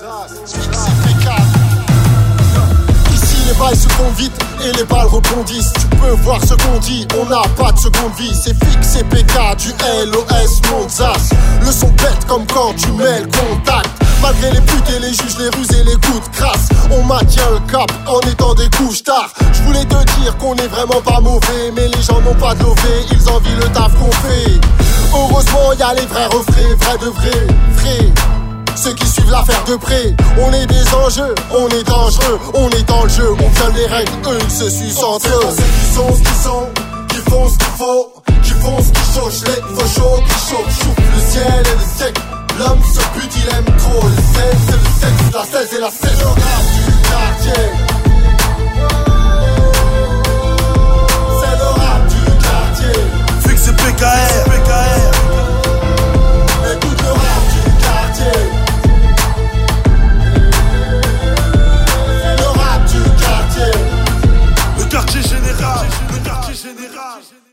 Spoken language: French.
Ici les balles se font vite et les balles rebondissent. Tu peux voir ce qu'on dit, on n'a pas de seconde vie. C'est fixe et PK du LOS Monzas. Le son pète comme quand tu mets le contact. Malgré les putes et les juges, les ruses et les coups de crasse, on maintient le cap en étant des couches tard. Je voulais te dire qu'on est vraiment pas mauvais, mais les gens n'ont pas de lové, ils envient le taf qu'on fait. Heureusement y'a les vrais refrains, vrais de vrais. Ceux qui suivent l'affaire de près. On est des enjeux, on est dangereux, on est dans le jeu, on viole les règles, eux ils se sucent entre eux. C'est qui sont ce qu'ils sont, qui font ce qu'il faut, qui font ce qu'ils chauffent, les faux chauds qui chauffent, chouffe le ciel et le sec. L'homme se bute, il aime trop le sexe, c'est le sexe, la 16 et la 16. Le rap du quartier. C'est le rap du quartier. Fixe PKR. Écoute le rap du quartier. Le rap du quartier. Le quartier général. Le quartier général.